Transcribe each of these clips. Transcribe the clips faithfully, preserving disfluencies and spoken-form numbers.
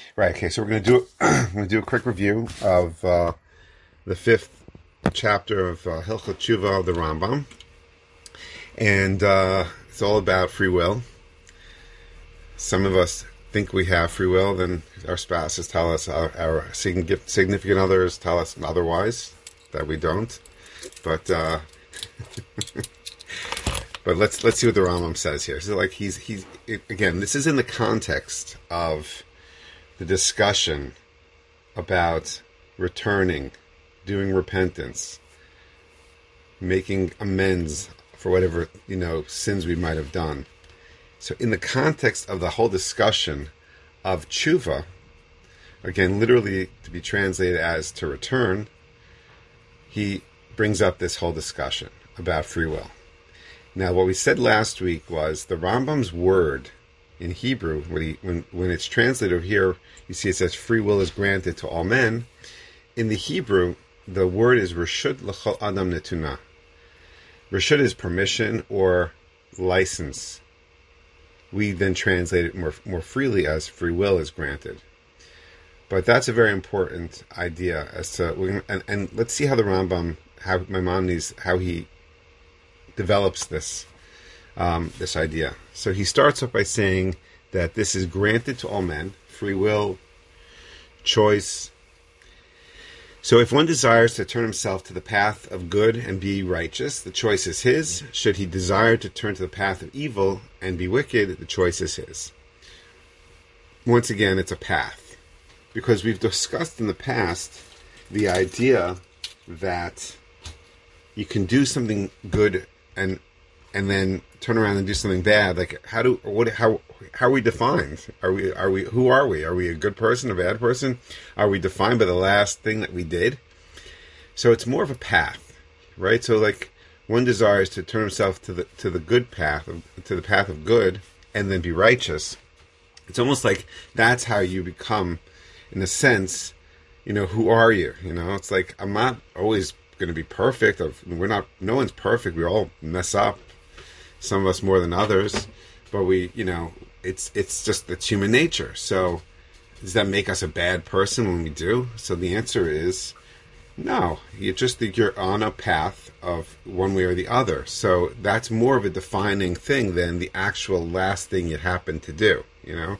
Right. Okay. So we're going to do we're going to do a quick review of uh, the fifth chapter of uh, Hilchot Tshuva of the Rambam, and uh, it's all about free will. Some of us think we have free will, then our spouses tell us, our, our significant others tell us otherwise, that we don't. But uh, but let's let's see what the Rambam says here. So like he's he's it, again, this is in the context of the discussion about returning, doing repentance, making amends for whatever, you know, sins we might have done. So in the context of the whole discussion of tshuva, again, literally to be translated as to return, he brings up this whole discussion about free will. Now, what we said last week was the Rambam's word in Hebrew, when, he, when, when it's translated here, you see it says free will is granted to all men. In the Hebrew, the word is reshut l'chol adam netuna. Reshut is permission or license. We then translate it more more freely as free will is granted. But that's a very important idea as to, and, and let's see how the Rambam, how Maimonides, how he develops this um, this idea. So he starts off by saying that this is granted to all men, free will, choice. So if one desires to turn himself to the path of good and be righteous, the choice is his. Should he desire to turn to the path of evil and be wicked, the choice is his. Once again, it's a path. Because we've discussed in the past the idea that you can do something good and and then turn around and do something bad. Like how do what how how are we defined? Are we are we who are we? Are we a good person, a bad person? Are we defined by the last thing that we did? So it's more of a path, right? So like one desires to turn himself to the to the good path, to the path of good, and then be righteous. It's almost like that's how you become, in a sense, you know, who are you? You know, it's like I'm not always going to be perfect. We're not. No one's perfect. We all mess up. Some of us more than others, but we, you know, it's it's just it's human nature. So does that make us a bad person when we do? So the answer is no. You just think you're on a path of one way or the other. So that's more of a defining thing than the actual last thing you happen to do, you know?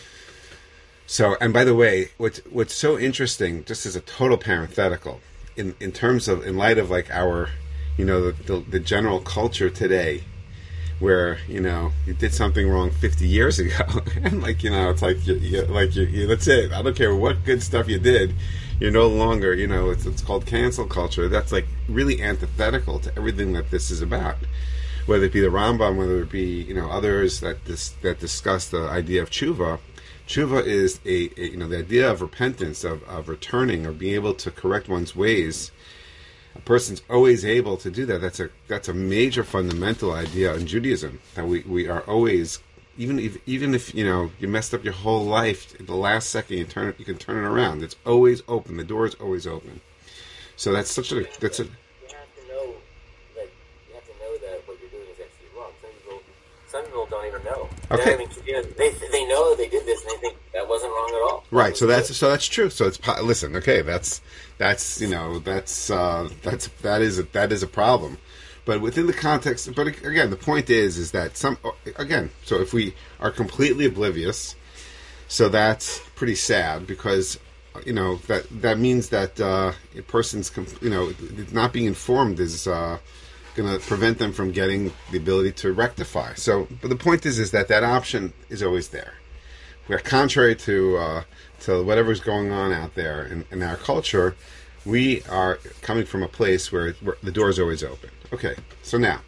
So, and by the way, what's what's so interesting, just as a total parenthetical, in, in terms of, in light of like our, you know, the, the, the general culture today, where, you know, you did something wrong fifty years ago, and like, you know, it's like, you, you, like, you, you, that's it. I don't care what good stuff you did, you're no longer, you know, it's, it's called cancel culture. That's like really antithetical to everything that this is about. Whether it be the Rambam, whether it be, you know, others that dis, that discuss the idea of tshuva. Tshuva is a, a, you know, the idea of repentance, of, of returning, of being able to correct one's ways. A person's always able to do that. That's a that's a major fundamental idea in Judaism, that we, we are always, even if even if you know you messed up your whole life, at the last second you turn it, you can turn it around. It's always open. The door is always open. So that's such a that's a. You have to know that you have to know that what you're doing is actually wrong. Some people, some people don't even know. Okay. I mean, you know, they they know they did this and they think that wasn't wrong at all. Right. So that's so that's true. So it's listen. Okay. That's that's you know that's uh, that's that is a, that is a problem. But within the context. But again, the point is is that some again. So if we are completely oblivious, so that's pretty sad, because you know that that means that uh, a person's you know not being informed is uh, going to prevent them from getting the ability to rectify. So, but the point is is that that option is always there. We're contrary to uh, to whatever's going on out there in, in our culture. We are coming from a place where, where the door is always open. Okay, so now,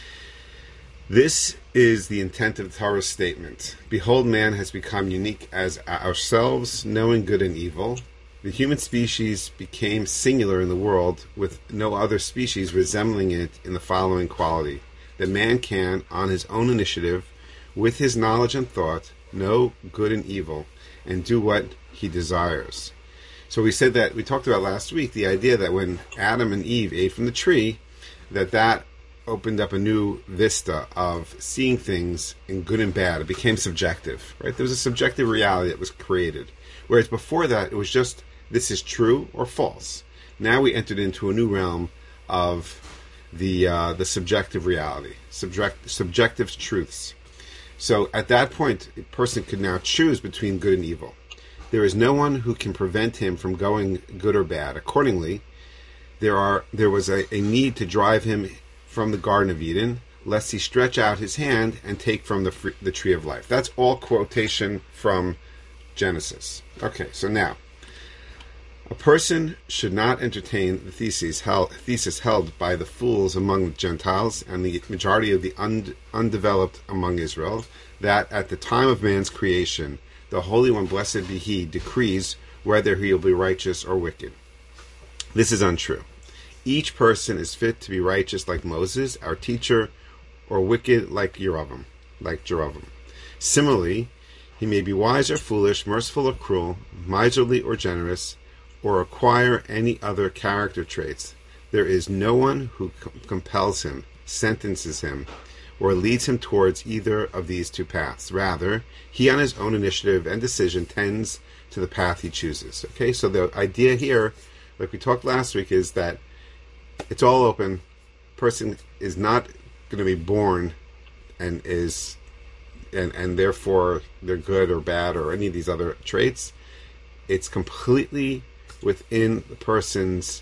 this is the intent of the Torah's statement. Behold, man has become unique as ourselves, knowing good and evil. The human species became singular in the world, with no other species resembling it in the following quality: that man can, on his own initiative, with his knowledge and thought, know good and evil, and do what he desires. So we said that, we talked about last week, the idea that when Adam and Eve ate from the tree, that that opened up a new vista of seeing things in good and bad. It became subjective, right? There was a subjective reality that was created. Whereas before that, it was just, this is true or false. Now we entered into a new realm of the uh, the subjective reality, subject, subjective truths. So at that point, a person could now choose between good and evil. There is no one who can prevent him from going good or bad. Accordingly, there are there was a, a need to drive him from the Garden of Eden, lest he stretch out his hand and take from the free, the tree of life. That's all quotation from Genesis. Okay, so now, a person should not entertain the thesis held, thesis held by the fools among the Gentiles and the majority of the und, undeveloped among Israel, that at the time of man's creation, the Holy One, blessed be He, decrees whether he will be righteous or wicked. This is untrue. Each person is fit to be righteous like Moses, our teacher, or wicked like Yeravim, like Jeravim. Similarly, he may be wise or foolish, merciful or cruel, miserly or generous, or acquire any other character traits. There is no one who com- compels him, sentences him, or leads him towards either of these two paths. Rather, he on his own initiative and decision tends to the path he chooses. Okay, so the idea here, like we talked last week, is that it's all open. Person is not going to be born and is and and therefore they're good or bad or any of these other traits. It's completely within the person's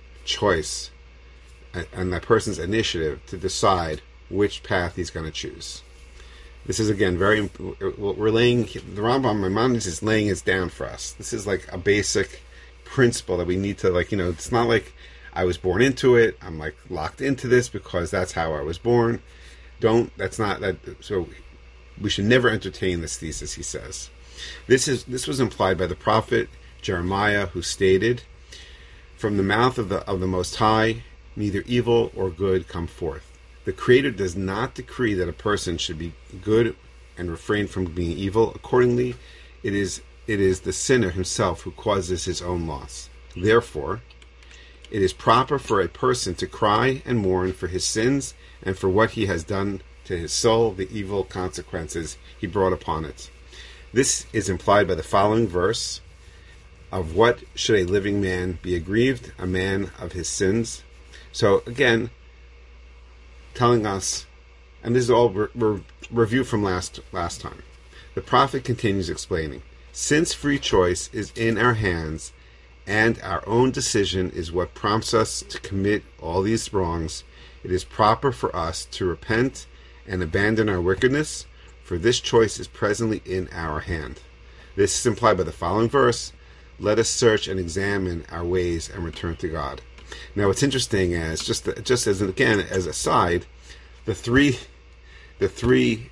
choice and, and that person's initiative to decide which path he's going to choose. This is, again, very, we're laying, the Rambam, Maimonides is laying this down for us. This is like a basic principle that we need to, like, you know, it's not like I was born into it, I'm like locked into this because that's how I was born. Don't, that's not, that. So we should never entertain this thesis, he says. This is, this was implied by the prophet Jeremiah, who stated, "From the mouth of the of the Most High, neither evil or good come forth." The Creator does not decree that a person should be good and refrain from being evil. Accordingly, it is it is the sinner himself who causes his own loss. Therefore, it is proper for a person to cry and mourn for his sins and for what he has done to his soul, the evil consequences he brought upon it. This is implied by the following verse: "Of what should a living man be aggrieved? A man of his sins." So again, telling us, and this is all re- re- review from last last time. The prophet continues explaining, "Since free choice is in our hands, and our own decision is what prompts us to commit all these wrongs, it is proper for us to repent and abandon our wickedness, for this choice is presently in our hand." This is implied by the following verse: "Let us search and examine our ways and return to God." Now, what's interesting is just just as again as a side, the three the three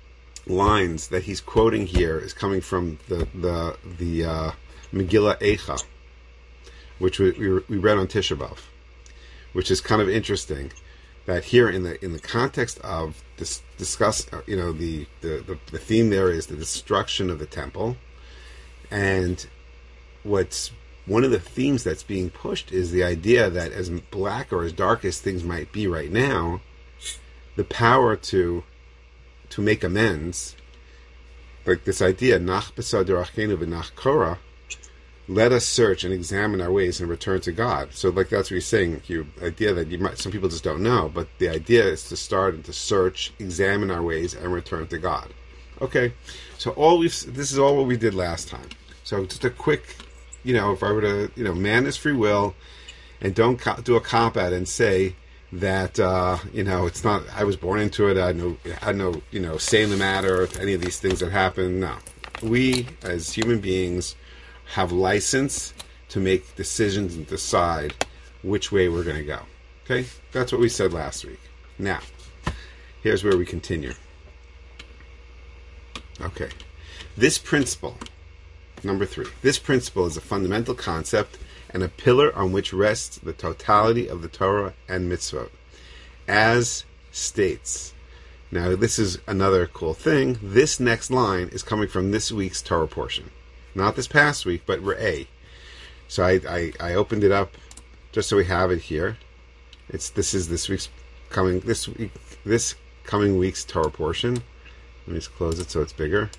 lines that he's quoting here is coming from the the the uh, Megillah Eicha, which we, we we read on Tisha B'Av, which is kind of interesting. That here in the in the context of this discuss, you know, the, the, the, the theme there is the destruction of the temple, and what's one of the themes that's being pushed is the idea that as black or as dark as things might be right now, the power to to make amends, like this idea, nach b'sad derachenu v'nach korah, let us search and examine our ways and return to God. So, like that's what he's saying. You idea that you might, some people just don't know, but the idea is to start and to search, examine our ways, and return to God. Okay, so all we've this is all what we did last time. So just a quick, you know, if I were to, you know, man is free will, and don't co- do a cop out and say that uh, you know it's not. I was born into it. I had no, I had no, you know, say in the matter. Any of these things that happen. No, we as human beings have license to make decisions and decide which way we're going to go. Okay? That's what we said last week. Now, here's where we continue. Okay. This principle, number three, this principle is a fundamental concept and a pillar on which rests the totality of the Torah and mitzvot. As states. Now, this is another cool thing. This next line is coming from this week's Torah portion. Not this past week, but Re'eh. So I, I, I opened it up just so we have it here. It's this is this week's coming this week, this coming week's Torah portion. Let me just close it so it's bigger.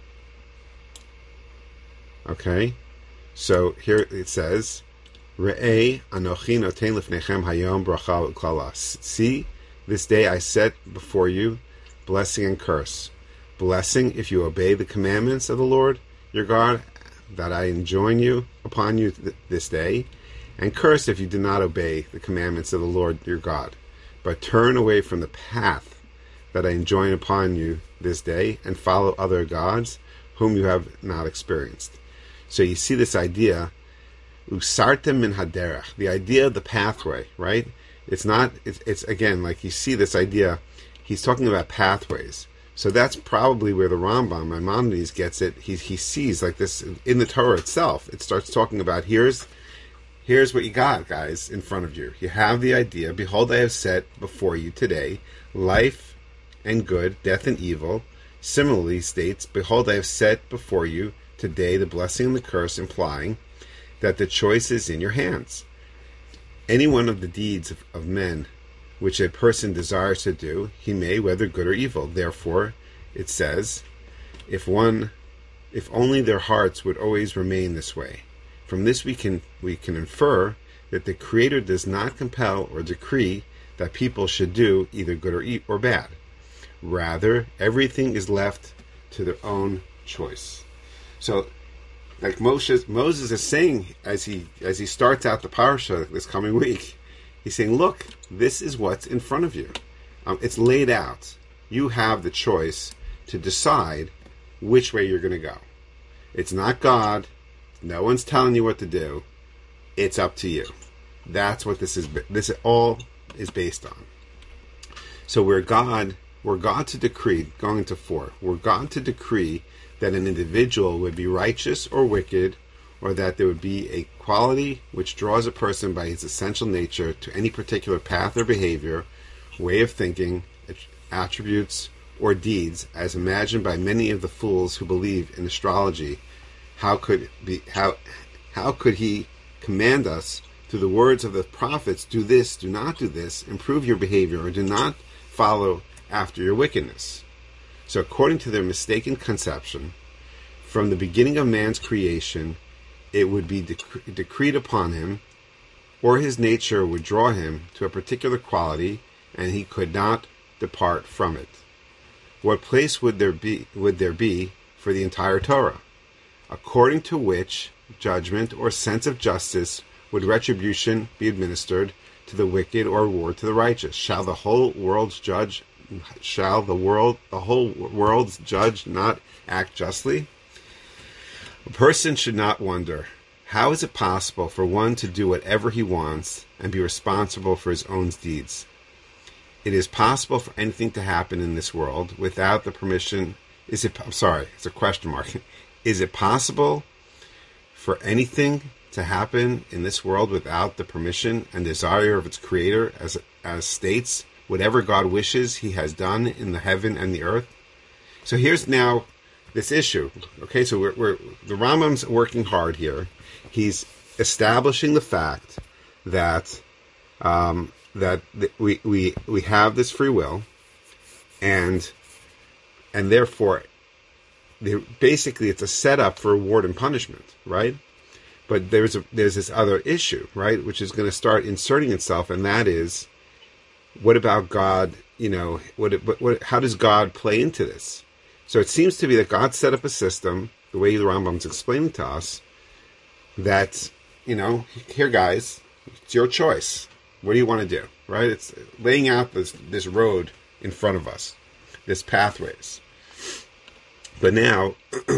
Okay, so here it says, "Re'ei anochi noten lifnechem hayom bracha u'klala." See, this day I set before you blessing and curse. Blessing if you obey the commandments of the Lord your God, that I enjoin you upon you th- this day, and curse if you do not obey the commandments of the Lord your God, but turn away from the path that I enjoin upon you this day, and follow other gods whom you have not experienced. So you see this idea, usartem min haderech, the idea of the pathway, right? It's not, it's, it's again, like you see this idea, he's talking about pathways. So that's probably where the Rambam, Maimonides, gets it. He he sees like this in the Torah itself. It starts talking about, here's here's what you got, guys, in front of you. You have the idea, behold, I have set before you today life and good, death and evil. Similarly states, behold, I have set before you today the blessing and the curse, implying that the choice is in your hands. Any one of the deeds of, of men which a person desires to do, he may, whether good or evil. Therefore, it says, if one, if only their hearts would always remain this way. From this we can we can infer that the Creator does not compel or decree that people should do either good or e- or bad. Rather, everything is left to their own choice. So, like Moses, Moses is saying as he as he starts out the parasha this coming week, he's saying, "Look, this is what's in front of you. Um, it's laid out. You have the choice to decide which way you're going to go. It's not God. No one's telling you what to do. It's up to you. That's what this is. This all is based on. So, where God, were God to decree, going to four, were God to decree that an individual would be righteous or wicked, or that there would be a quality which draws a person by his essential nature to any particular path or behavior, way of thinking, attributes, or deeds, as imagined by many of the fools who believe in astrology, how could be how how could he command us through the words of the prophets, do this, do not do this, improve your behavior, or do not follow after your wickedness? So according to their mistaken conception, from the beginning of man's creation, it would be dec- decreed upon him, or his nature would draw him to a particular quality, and he could not depart from it. What place would there be would there be for the entire Torah, according to which judgment or sense of justice would retribution be administered to the wicked or reward to the righteous? Shall the whole world's judge shall the world the whole world's judge not act justly? A person should not wonder, how is it possible for one to do whatever he wants and be responsible for his own deeds? It is possible for anything to happen in this world without the permission. Is it? I'm sorry, it's a question mark. Is it possible for anything to happen in this world without the permission and desire of its creator, as as states, whatever God wishes he has done in the heaven and the earth? So here's now this issue. Okay, so we're, we're the Rambam's working hard here. He's establishing the fact that um, that we we we have this free will, and and therefore, basically, it's a setup for reward and punishment, right? But there's a there's this other issue, right, which is going to start inserting itself, and that is, what about God? You know, what, what, what how does God play into this? So it seems to be that God set up a system, the way the Rambam's explaining to us, that, you know, here, guys, it's your choice. What do you want to do, right? It's laying out this this road in front of us, this pathways. But now,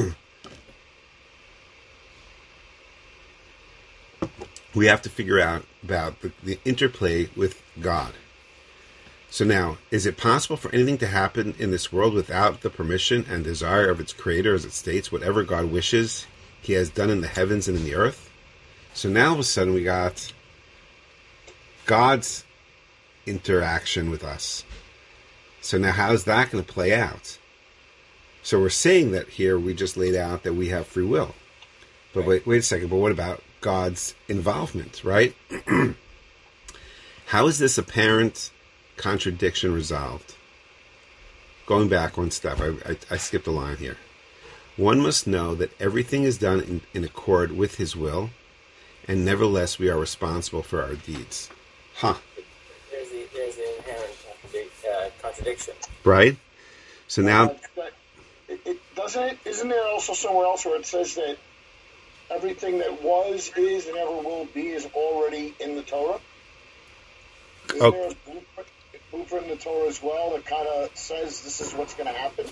we have to figure out about the, the interplay with God. So now, is it possible for anything to happen in this world without the permission and desire of its creator, as it states, whatever God wishes he has done in the heavens and in the earth? So now all of a sudden we got God's interaction with us. So now how's that going to play out? So we're saying that here we just laid out that we have free will. But wait, wait a second, but what about God's involvement, right? How is this apparent contradiction resolved. Going back one step, I, I, I skipped a line here. One must know that everything is done in, in accord with his will, and nevertheless we are responsible for our deeds. Huh. There's the, there's the inherent uh, contradiction. Right? So now... Uh, but it, it, doesn't it, isn't there also somewhere else where it says that everything that was, is, and ever will be is already in the Torah? Isn't Oh. there a blueprint, a blueprint in the Torah as well that kind of says this is what's going to happen?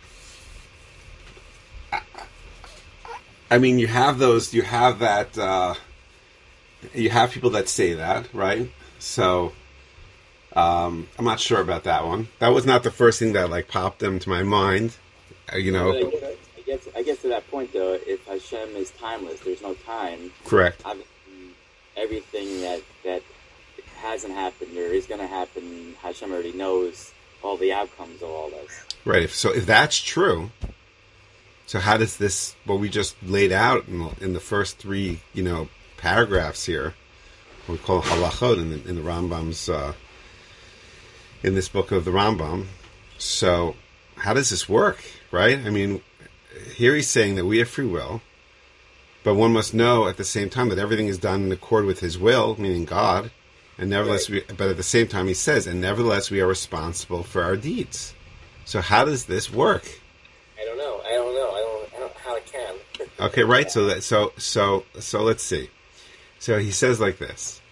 I mean, you have those, you have that, uh, you have people that say that, right? So, um, I'm not sure about that one. That was not the first thing that, like, popped into my mind, uh, you know. I guess, I guess I guess to that point, though, if Hashem is timeless, there's no time. Correct. Everything that, that hasn't happened or is going to happen, Hashem already knows all the outcomes of all this. Right. If, so if that's true, so how does this, what we just laid out in the, in the first three, you know, paragraphs here, what we call halachot in the, in the Rambam's, uh, in this book of the Rambam. So how does this work, right? I mean, here he's saying that we have free will, but one must know at the same time that everything is done in accord with his will, meaning God, and nevertheless, we, but at the same time he says, and nevertheless we are responsible for our deeds. So how does this work? I don't know. I don't know. I don't, I don't know how it can. Okay, right. So that so so so let's see. So he says like this.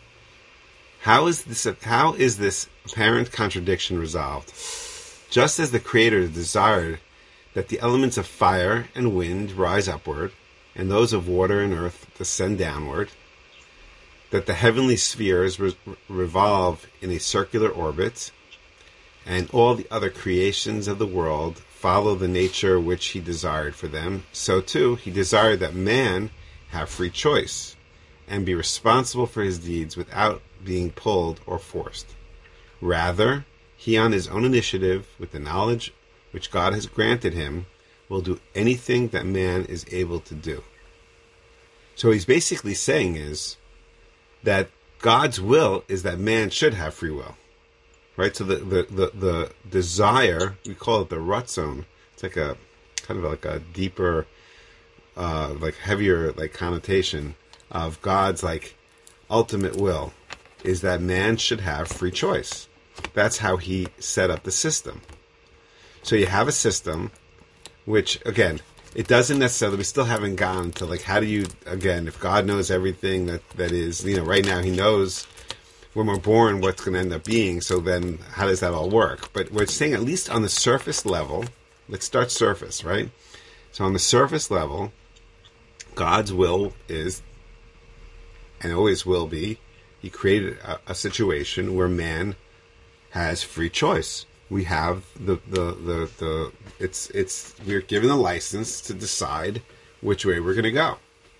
How is this how is this apparent contradiction resolved? Just as the Creator desired that the elements of fire and wind rise upward, and those of water and earth descend downward, that the heavenly spheres re- revolve in a circular orbit, and all the other creations of the world follow the nature which he desired for them, so too he desired that man have free choice, and be responsible for his deeds without being pulled or forced. Rather, he on his own initiative, with the knowledge which God has granted him, will do anything that man is able to do. So what he's basically saying is that God's will is that man should have free will. Right? So the, the, the, the desire, we call it the ratzon. It's like a kind of like a deeper, uh, like heavier like connotation of God's like ultimate will is that man should have free choice. That's how he set up the system. So you have a system which, again, it doesn't necessarily, we still haven't gotten to, like, how do you, again, if God knows everything that, that is, you know, right now he knows when we're born what's going to end up being, so then how does that all work? But we're saying, at least on the surface level, let's start surface, right? So on the surface level, God's will is, and always will be, he created a, a situation where man has free choice. We have the, the, the, the, it's, it's, we're given a license to decide which way we're going to go.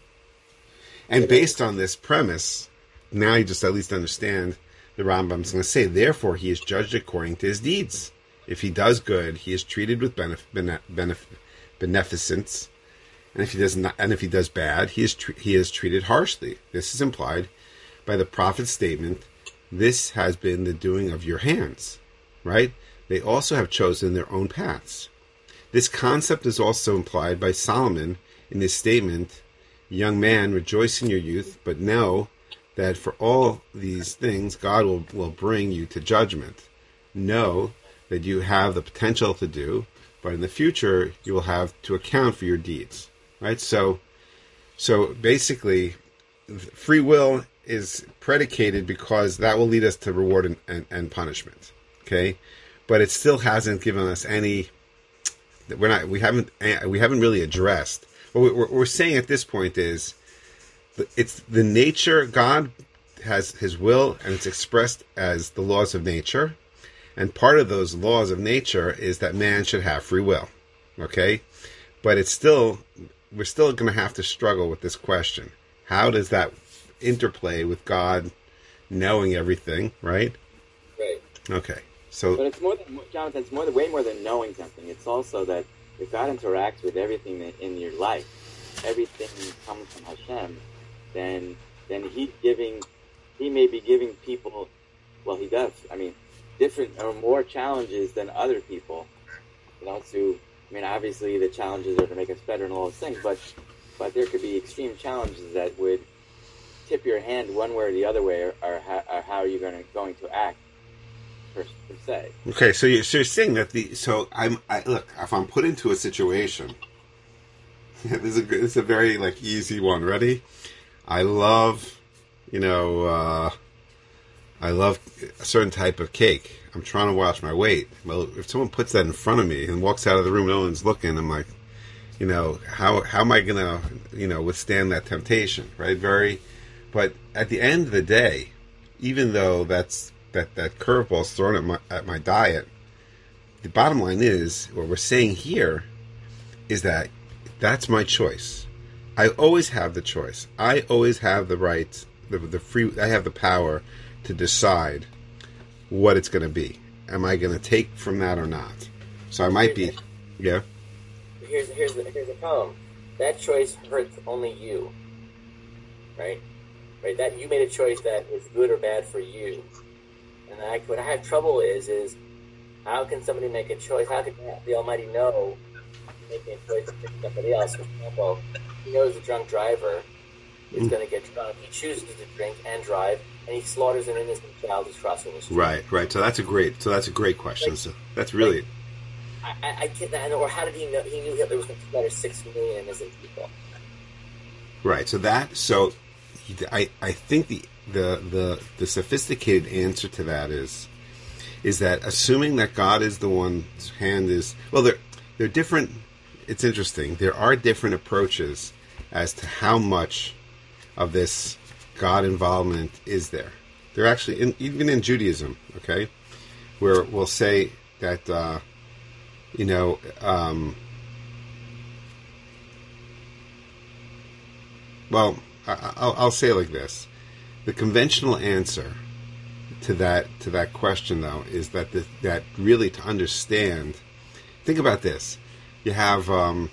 And based on this premise, now you just at least understand the Rambam's going to say, therefore he is judged according to his deeds. If he does good, he is treated with benef- benef- benef- beneficence. And if he does not, and if he does bad, he is, tre- he is treated harshly. This is implied by the prophet's statement, this has been the doing of your hands, right? They also have chosen their own paths. This concept is also implied by Solomon in his statement, young man, rejoice in your youth, but know that for all these things God will, will bring you to judgment. Know that you have the potential to do, but in the future you will have to account for your deeds. Right? So so basically free will is predicated because that will lead us to reward and, and, and punishment. Okay? But it still hasn't given us any. We're not. We haven't. We haven't really addressed. What we're, we're saying at this point is, it's the nature. God has His will, and it's expressed as the laws of nature. And part of those laws of nature is that man should have free will. Okay, but it's still. We're still going to have to struggle with this question. How does that interplay with God knowing everything? Right. Right. Okay. So, but it's more than, Jonathan, it's more than, way more than knowing something. It's also that if God interacts with everything that in your life, everything comes from Hashem, then then He's giving, He may be giving people, well, He does. I mean, different or more challenges than other people. You know, to I mean, obviously the challenges are to make us better and all those things, but but there could be extreme challenges that would tip your hand one way or the other way, or, or, how, or how are you going to going to act per, per se. Okay, so you're, so you're saying that the so I'm I, look, if I'm put into a situation, this is a this is a very like easy one. Ready? I love, you know, uh, I love a certain type of cake. I'm trying to watch my weight. Well, if someone puts that in front of me and walks out of the room, no one's looking, I'm like, you know, how how am I gonna, you know, withstand that temptation, right? Very, but at the end of the day, even though that's that that curveball's thrown at my at my diet, the bottom line is what we're saying here is that that's my choice. I always have the choice. I always have the right, the the free. I have the power to decide what it's going to be. Am I going to take from that or not? So I might be, yeah. Here's here's the here's the problem. That choice hurts only you, right? Right. That you made a choice that is good or bad for you. And I, what I have trouble is is how can somebody make a choice? How can the Almighty know making a choice to pick somebody else? For example, he knows a drunk driver is mm. going to get drunk. He chooses to drink and drive, and he slaughters an innocent child who's crossing the street. Right, right. So that's a great. So that's a great question. Like, so that's really. Like, I, I get that. Or how did he know? He knew Hitler was going to slaughter six million innocent people. Right. So that. So, I I think the the the the sophisticated answer to that is, is that assuming that God is the one whose hand is well, they're they're different. It's interesting. There are different approaches as to how much of this God involvement is there. They're actually, in, even in Judaism, okay, where we'll say that, uh, you know, um, well, I, I'll, I'll say it like this. The conventional answer to that to that question, though, is that the, that really to understand, think about this. You have um,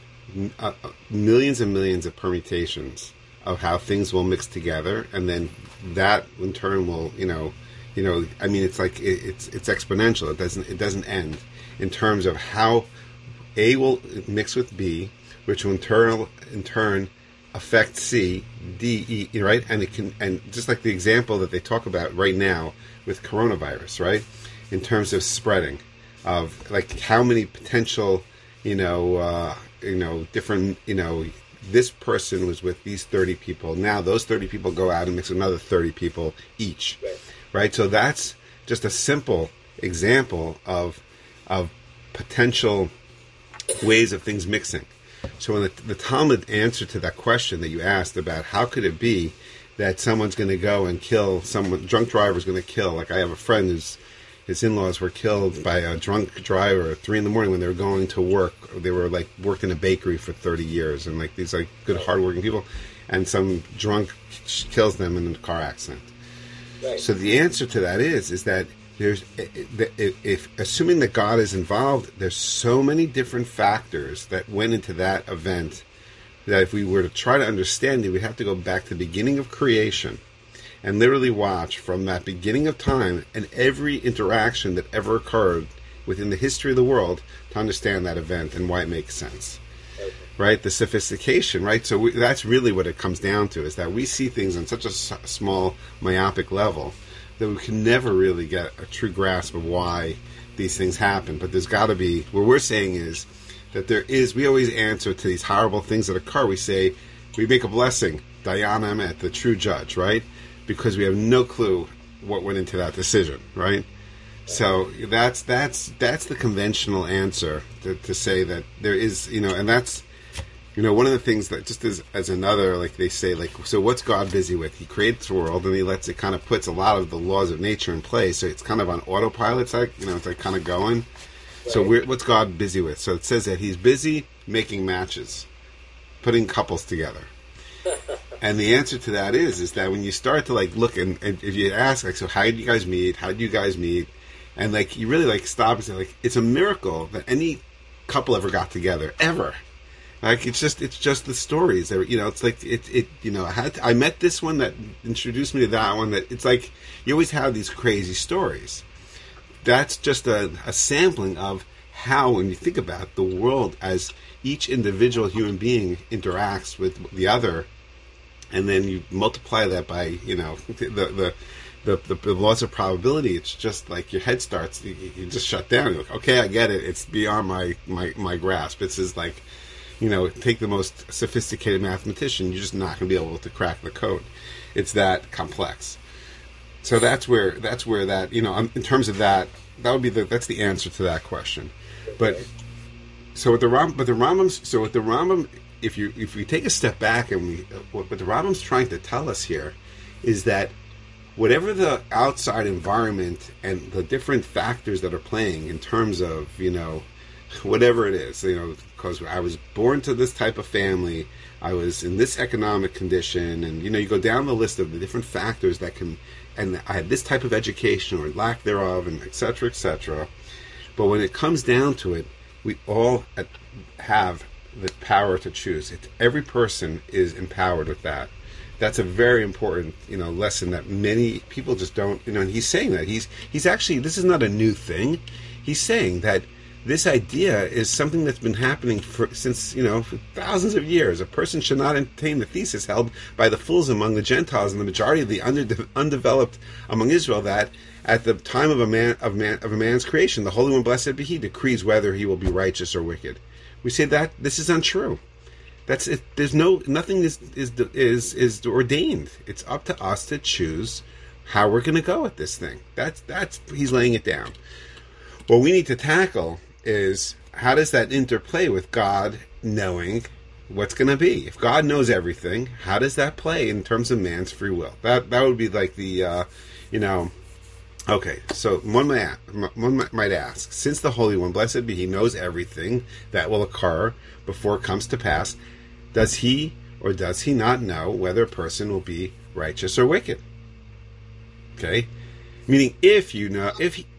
uh, millions and millions of permutations of how things will mix together, and then that in turn will, you know, you know. I mean, it's like it, it's it's exponential. It doesn't it doesn't end in terms of how A will mix with B, which will in turn in turn affect C, D, E, right? And it can, and just like the example that they talk about right now with coronavirus, right? In terms of spreading, of like how many potential, you know, uh, you know, different, you know, this person was with these thirty people. Now those thirty people go out and mix another thirty people each, right? right? So that's just a simple example of of potential ways of things mixing. So when the, the Talmud answer to that question that you asked about how could it be that someone's going to go and kill someone, drunk driver's going to kill, like I have a friend whose his in-laws were killed by a drunk driver at three in the morning when they were going to work. They were like worked in a bakery for thirty years, and like these like good hardworking people, and some drunk kills them in a car accident. Right. So the answer to that is is that there's if, if assuming that God is involved, there's so many different factors that went into that event that if we were to try to understand it, we'd have to go back to the beginning of creation and literally watch from that beginning of time and every interaction that ever occurred within the history of the world to understand that event and why it makes sense. Okay. Right? The sophistication, right? So we, that's really what it comes down to, is that we see things on such a s- small, myopic level that we can never really get a true grasp of why these things happen. But there's got to be, what we're saying is that there is, we always answer to these horrible things that occur. We say, we make a blessing, Dayan Emet, the true judge, right? Because we have no clue what went into that decision, right? So that's that's that's the conventional answer to, to say that there is, you know, and that's, you know, one of the things that just as as another, like they say, like, so what's God busy with? He creates the world and he lets it kind of puts a lot of the laws of nature in place. So it's kind of on autopilot. It's like, you know, it's like kind of going. Right. So we're, what's God busy with? So it says that he's busy making matches, putting couples together. And the answer to that is, is that when you start to like look and, and if you ask like, so how did you guys meet? How did you guys meet? And like, you really like stop and say like, it's a miracle that any couple ever got together, ever. Like, it's just, it's just the stories that, you know, it's like, it, it, you know, I had to, I met this one that introduced me to that one that it's like, you always have these crazy stories. that's just a, a sampling of how, when you think about the world as each individual human being interacts with the other, and then you multiply that by, you know, the the the, the, the laws of probability. It's just like your head starts, you, you just shut down. You're like, okay, I get it. It's beyond my, my, my grasp. It's just like, you know, take the most sophisticated mathematician, you're just not going to be able to crack the code. It's that complex. So that's where that's where that, you know, in terms of that, that would be the that's the answer to that question. But so with the Ram, but the Rambam's, so with the Rambam, if you if we take a step back and we, what the Rambam's trying to tell us here is that whatever the outside environment and the different factors that are playing in terms of, you know, whatever it is, you know, because I was born to this type of family, I was in this economic condition, and, you know, you go down the list of the different factors that can, and I had this type of education or lack thereof, and et cetera, et cetera. But when it comes down to it, we all have the power to choose. It, every person is empowered with that. That's a very important, you know, lesson that many people just don't, you know, and he's saying that. He's he's actually, this is not a new thing. He's saying that this idea is something that's been happening for, since, you know, for thousands of years. A person should not entertain the thesis held by the fools among the Gentiles and the majority of the under, undeveloped among Israel that at the time of a man of man of a man's creation, the Holy One, blessed be He, decrees whether he will be righteous or wicked. We say that this is untrue. That's it. There's no nothing is is is is ordained. It's up to us to choose how we're going to go with this thing. That's that's he's laying it down. What we need to tackle is how does that interplay with God knowing what's going to be? If God knows everything, how does that play in terms of man's free will? That that would be like the, uh, you know, okay. So one might one might ask, since the Holy One, blessed be He, knows everything that will occur before it comes to pass, does He or does He not know whether a person will be righteous or wicked? Okay, meaning if you know if he.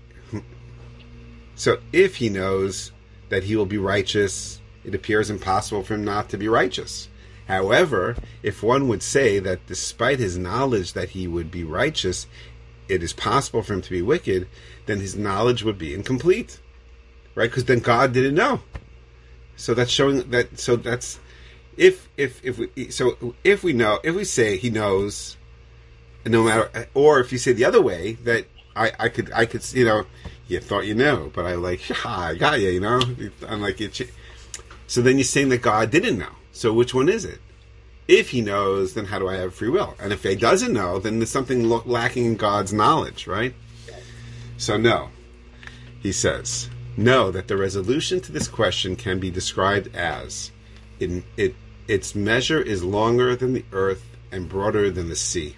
So if he knows that he will be righteous, it appears impossible for him not to be righteous. However, if one would say that despite his knowledge that he would be righteous, it is possible for him to be wicked, then his knowledge would be incomplete. Right? Because then God didn't know. So that's showing that, so that's, if, if, if we, so if we know, if we say he knows, no matter, or if you say the other way, that I, I could, I could, you know, you thought you know, but I like, ha, I got you, you know? I'm like, it. So then you're saying that God didn't know. So which one is it? If He knows, then how do I have free will? And if He doesn't know, then there's something lacking in God's knowledge, right? So no. He says, know that the resolution to this question can be described as, in, it, its measure is longer than the earth and broader than the sea.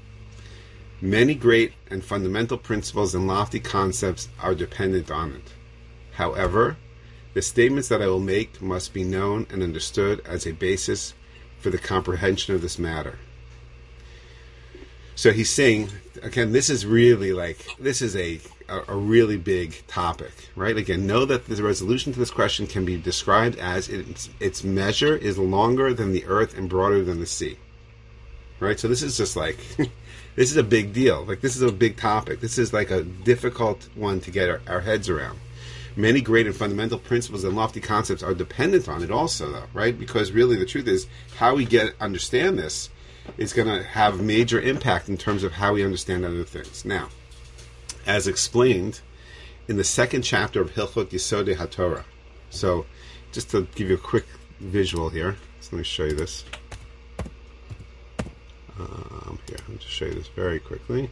Many great and fundamental principles and lofty concepts are dependent on it. However, the statements that I will make must be known and understood as a basis for the comprehension of this matter. So he's saying, again, this is really like, this is a, a, a really big topic, right? Again, know that the resolution to this question can be described as its, its measure is longer than the earth and broader than the sea. Right? So this is just like... This is a big deal. Like, this is a big topic. This is like a difficult one to get our, our heads around. Many great and fundamental principles and lofty concepts are dependent on it also, though, right? Because really the truth is, how we get understand this is going to have major impact in terms of how we understand other things. Now, as explained in the second chapter of Hilchot Yesodei HaTorah. So, just to give you a quick visual here. So let me show you this. Um, here, I'll just show you this very quickly.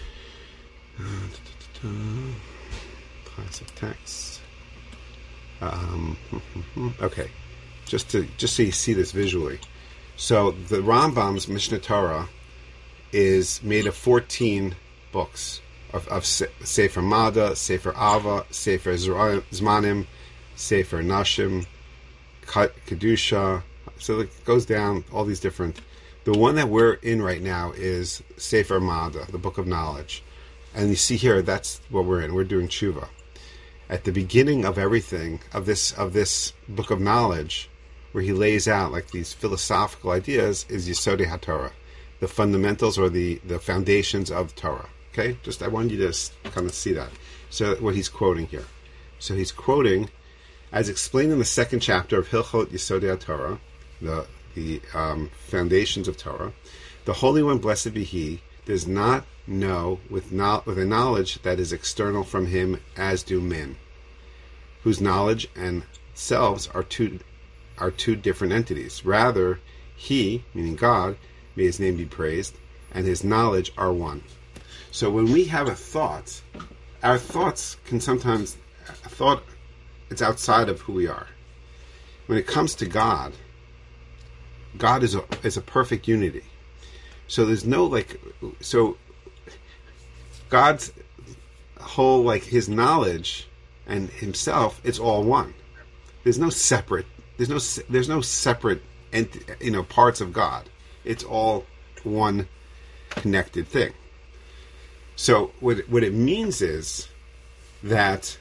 Uh, classic text. Um, okay, just to just so you see this visually. So the Rambam's Mishneh Torah is made of fourteen books of, of Sefer Mada, Sefer Ava, Sefer Zmanim, Sefer Nashim, Kedusha. So it goes down all these different. The one that we're in right now is Sefer Mada, the Book of Knowledge. And you see here, that's what we're in. We're doing tshuva. At the beginning of everything, of this of this Book of Knowledge, where he lays out like these philosophical ideas, is Yesodei HaTorah, the fundamentals or the, the foundations of Torah. Okay, just I wanted you to kind of see that. So what he's quoting here. So he's quoting, as explained in the second chapter of Hilchot Yesodei Torah, the the um, foundations of Torah, the Holy One, blessed be He, does not know with no, with a knowledge that is external from Him, as do men, whose knowledge and selves are two are two different entities. Rather, He, meaning God, may His name be praised, and His knowledge are one. So when we have a thought, our thoughts can sometimes, a thought, it's outside of who we are. When it comes to God, God is a, is a perfect unity. So there's no, like, so God's whole, like, His knowledge and Himself, it's all one. There's no separate, there's no, there's no separate, ent, you know, parts of God. It's all one connected thing. So what what it means is that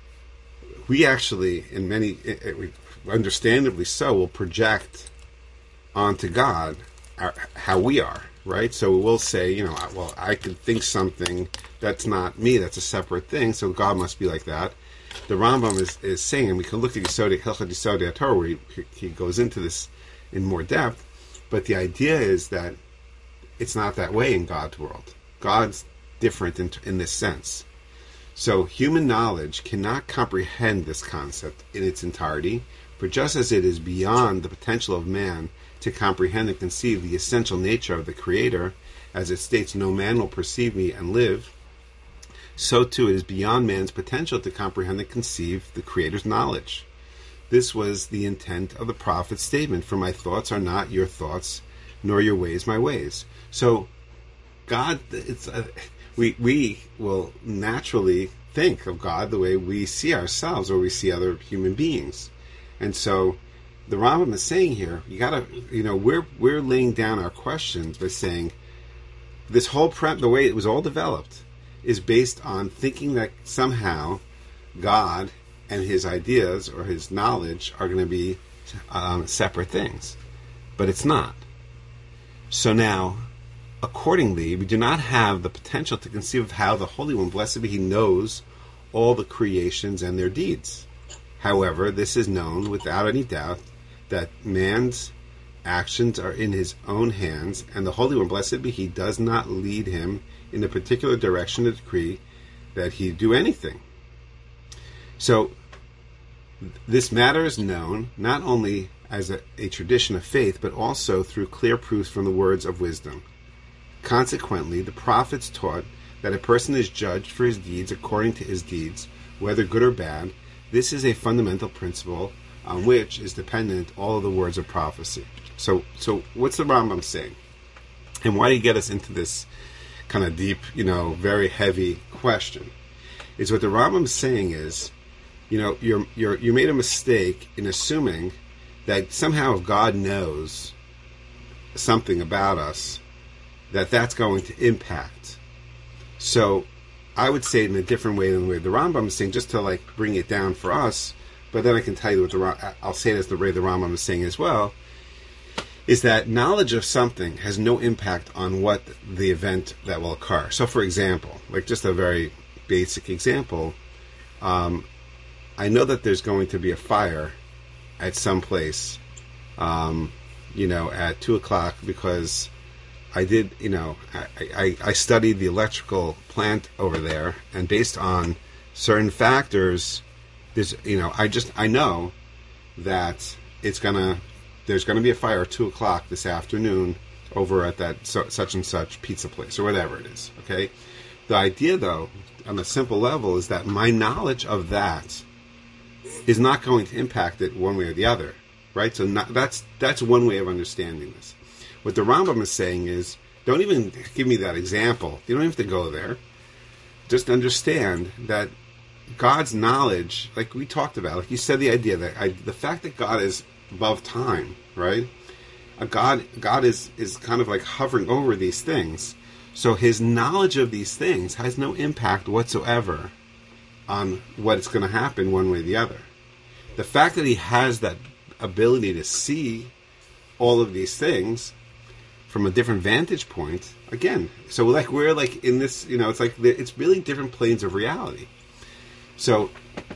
we actually, in many, understandably so, will project onto God our, how we are, right? So we'll say, you know, well, I could think something that's not me, that's a separate thing, so God must be like that. The Rambam is, is saying, and we can look at Yesodei, Hilchot Yesodei Torah, where he, he goes into this in more depth, but the idea is that it's not that way in God's world. God's different in, in this sense. So human knowledge cannot comprehend this concept in its entirety, for just as it is beyond the potential of man to comprehend and conceive the essential nature of the Creator, as it states, no man will perceive me and live, so too it is beyond man's potential to comprehend and conceive the Creator's knowledge. This was the intent of the prophet's statement, for my thoughts are not your thoughts, nor your ways my ways. So God, it's a, we we will naturally think of God the way we see ourselves or we see other human beings. And so the Rambam is saying here, you gotta, you know, we're we're laying down our questions by saying this whole prep, the way it was all developed, is based on thinking that somehow God and His ideas or His knowledge are going to be um, separate things, but it's not. So now, accordingly, we do not have the potential to conceive of how the Holy One, blessed be He, knows all the creations and their deeds. However, this is known without any doubt that man's actions are in his own hands, and the Holy One, blessed be He, does not lead him in a particular direction to decree that he do anything. So, this matter is known not only as a, a tradition of faith, but also through clear proofs from the words of wisdom. Consequently, the prophets taught that a person is judged for his deeds according to his deeds, whether good or bad. This is a fundamental principle on which is dependent all of the words of prophecy. So, so what's the Rambam saying? And why do you get us into this kind of deep, you know, very heavy question? Is what the Rambam is saying is, you know, you're, you're, you made a mistake in assuming that somehow if God knows something about us, that that's going to impact. So I would say it in a different way than the way the Rambam is saying, just to like bring it down for us. But then I can tell you what the I'll say it as the way the Rambam is saying as well, is that knowledge of something has no impact on what the event that will occur. So, for example, like just a very basic example, um, I know that there's going to be a fire at some place, um, you know, at two o'clock because I did, you know, I, I, I studied the electrical plant over there, and based on certain factors, there's, you know, I just, I know that it's gonna, there's gonna be a fire at two o'clock this afternoon over at that so, such and such pizza place, or whatever it is, okay? The idea, though, on a simple level, is that my knowledge of that is not going to impact it one way or the other, right? So not, that's that's one way of understanding this. What the Rambam is saying is, don't even give me that example. You don't have to go there. Just understand that God's knowledge, like we talked about, like you said, the idea that I, the fact that God is above time, right? A God, God is is kind of like hovering over these things. So His knowledge of these things has no impact whatsoever on what's going to happen one way or the other. The fact that He has that ability to see all of these things, from a different vantage point, again, so like we're like in this, you know, it's like it's really different planes of reality. So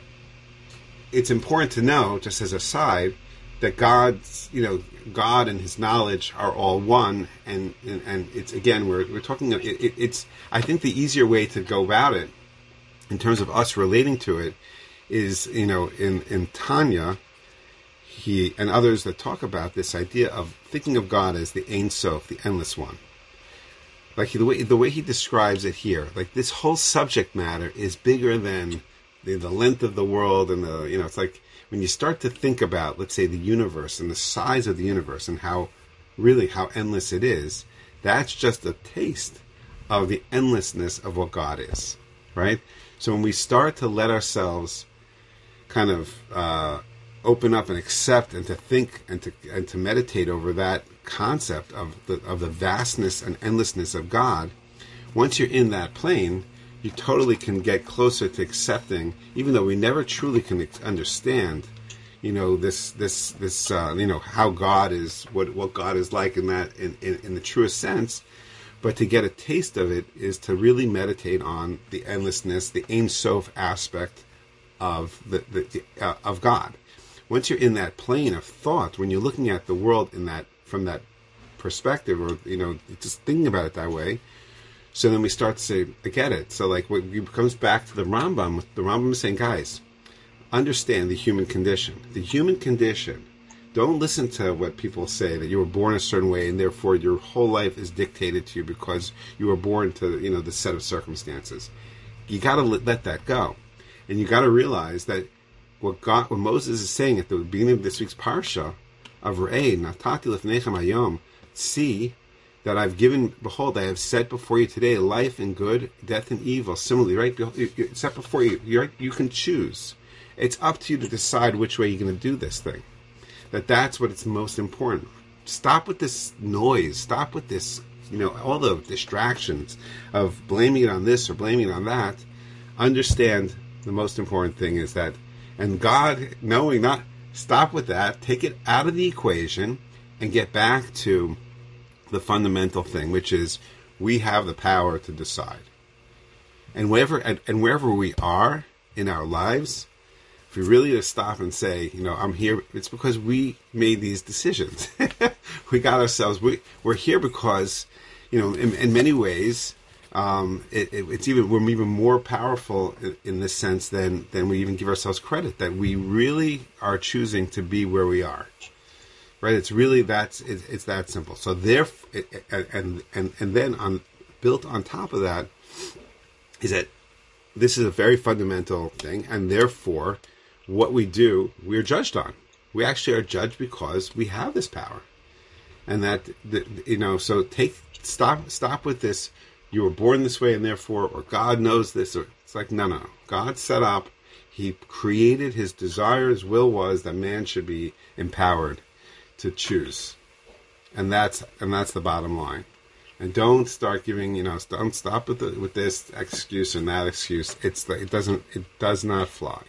it's important to know, just as a side, that God's, you know, God and His knowledge are all one, and and, and it's again we're we're talking. It, it, it's I think the easier way to go about it, in terms of us relating to it, is, you know, in in Tanya, he and others that talk about this idea of thinking of God as the Ein Sof, the endless one. Like the way the way he describes it here, like this whole subject matter is bigger than the, the length of the world, and the, you know, it's like when you start to think about, let's say, the universe and the size of the universe and how really how endless it is, that's just a taste of the endlessness of what God is, right? So when we start to let ourselves kind of uh, open up and accept and to think and to and to meditate over that concept of the of the vastness and endlessness of God, once you're in that plane, you totally can get closer to accepting, even though we never truly can understand, you know, this this this uh, you know, how God is, what what God is like in that in, in, in the truest sense. But to get a taste of it is to really meditate on the endlessness, the Ein Sof aspect of the, the, the uh, of God. Once you're in that plane of thought, when you're looking at the world in that from that perspective, or, you know, just thinking about it that way, so then we start to say, I get it. So like what it comes back to the Rambam. The Rambam is saying, guys, understand the human condition. The human condition. Don't listen to what people say, that you were born a certain way and therefore your whole life is dictated to you because you were born to, you know, this set of circumstances. You got to let that go. And you got to realize that what God, what Moses is saying at the beginning of this week's parsha of Re'eh, Natati lefnechem hayom, see that I've given, behold, I have set before you today life and good, death and evil. Similarly, right? It's set before you. You're, you can choose. It's up to you to decide which way you're going to do this thing. That that's what it's most important. Stop with this noise. Stop with this, you know, all the distractions of blaming it on this or blaming it on that. Understand the most important thing is that, and God, knowing not, stop with that, take it out of the equation and get back to the fundamental thing, which is we have the power to decide. And wherever, and, and wherever we are in our lives, if we really just stop and say, you know, I'm here, it's because we made these decisions. We got ourselves, we, we're here because, you know, in, in many ways, um, it, it, it's even, we're even more powerful in, in this sense than, than we even give ourselves credit, that we really are choosing to be where we are. Right? It's really, that's, it's, it's that simple. So therefore, and, and, and then on, built on top of that is that this is a very fundamental thing, and therefore, what we do, we're judged on. We actually are judged because we have this power. And that, you know, so take, stop, stop with this, you were born this way and therefore, or God knows this, or it's like, no, no, no. God set up, He created, His desire, His will was that man should be empowered to choose. And that's, and that's the bottom line. And don't start giving, you know, don't stop with the, with this excuse and that excuse. It's, it doesn't, it does not fly.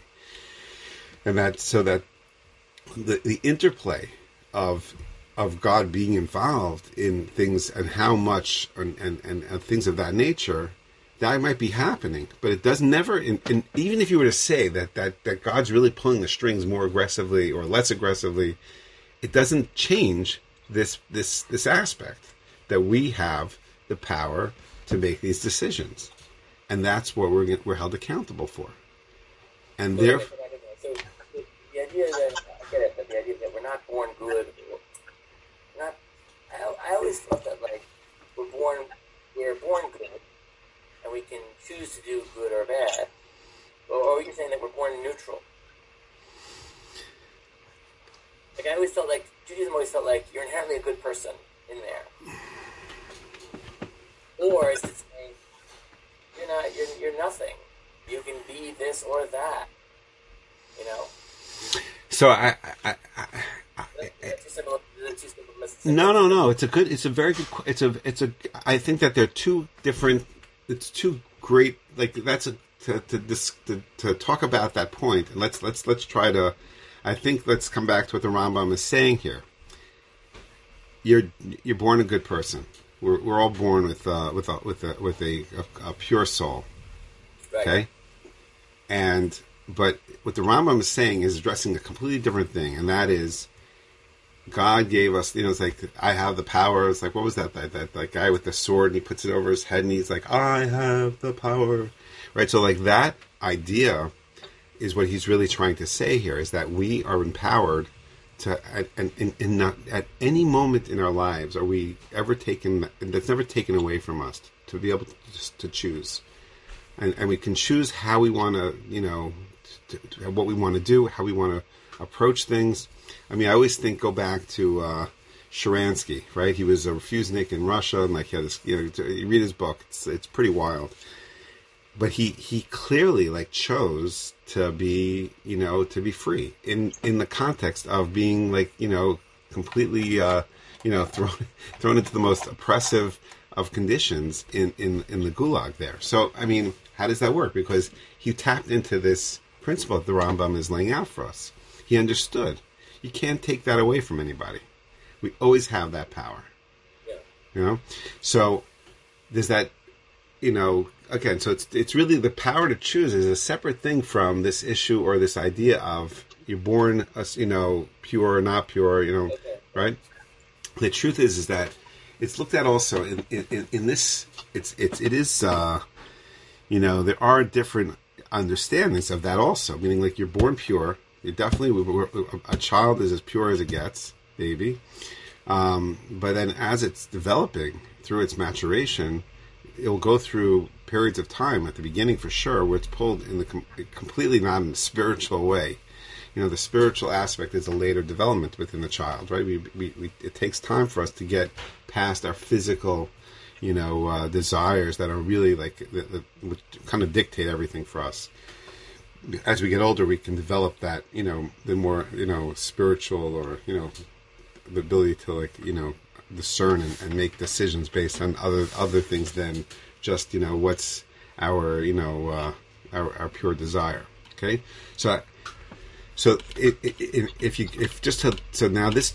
And that, so that the, the interplay of, of God being involved in things and how much and, and, and, and things of that nature, that might be happening, but it does never, in, in, even if you were to say that, that, that God's really pulling the strings more aggressively or less aggressively, it doesn't change this, this, this aspect that we have the power to make these decisions. And that's what we're, we're held accountable for. And so, therefore, so the idea that, I get it, but the idea that we're not born good, not, I, I always thought that, like, we're born, we're born good, and we can choose to do good or bad. Or, or are you saying that we're born neutral? Like, I always felt like, Judaism always felt like you're inherently a good person in there. Or is it saying, you're not, you're, you're nothing. You can be this or that. You know? So I, I, I, I, I no, no, no. It's a good. It's a very good. It's a. It's a. I think that they're two different. It's two great. Like that's a to to this to, to talk about that point. And let's let's let's try to. I think let's come back to what the Rambam is saying here. you're you're born a good person. We're we're all born with uh, with a, with a, with a, a, a pure soul. Right. Okay, and but what the Rambam is saying is addressing a completely different thing, and that is God gave us. You know, it's like I have the power. It's like what was that that that, that guy with the sword, and he puts it over his head, and he's like, I have the power. Right. So like that idea is what he's really trying to say here, is that we are empowered to, and in, in not at any moment in our lives are we ever taken, that's never taken away from us, to be able to just to choose, and and we can choose how we want to, you know, to, to, what we want to do, how we want to approach things. I mean, I always think go back to uh, Sharansky, right? He was a refusenik in Russia, and like he had this, you know, you read his book, it's it's pretty wild. But he, he clearly like chose to be, you know, to be free in, in the context of being like, you know, completely, uh, you know, thrown thrown into the most oppressive of conditions in, in, in the gulag there. So, I mean, how does that work? Because he tapped into this principle that the Rambam is laying out for us. He understood. You can't take that away from anybody. We always have that power. Yeah. You know? So, there's that, you know, again, so it's it's really the power to choose is a separate thing from this issue or this idea of you're born, you know, pure or not pure, you know, Okay. right? The truth is, is that it's looked at also in in, in this. It's it's it is, uh, you know, there are different understandings of that also. Meaning, like you're born pure. You're definitely a child is as pure as it gets, baby. Um, but then as it's developing through its maturation, it will go through periods of time at the beginning for sure where it's pulled in the com- completely not in a spiritual way. You know, the spiritual aspect is a later development within the child, right? We, we, we it takes time for us to get past our physical, you know, uh, desires that are really like the, the, which kind of dictate everything for us. As we get older, we can develop that, you know, the more, you know, spiritual or, you know, the ability to like, you know, discern and, and make decisions based on other other things than just, you know, what's our, you know, uh, our, our pure desire. Okay, so so it, it, it, if you if just to, so now this,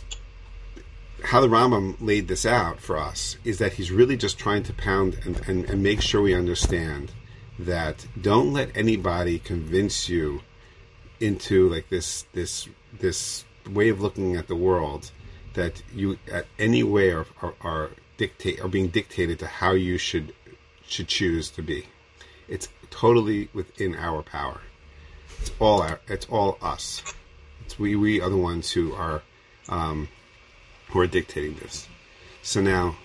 how the Rambam laid this out for us is that he's really just trying to pound and, and, and make sure we understand that don't let anybody convince you into like this this this way of looking at the world that you at any way are, are, are dictate are being dictated to how you should should choose to be. It's totally within our power. It's all our, it's all us. It's we we are the ones who are um, who are dictating this. So now,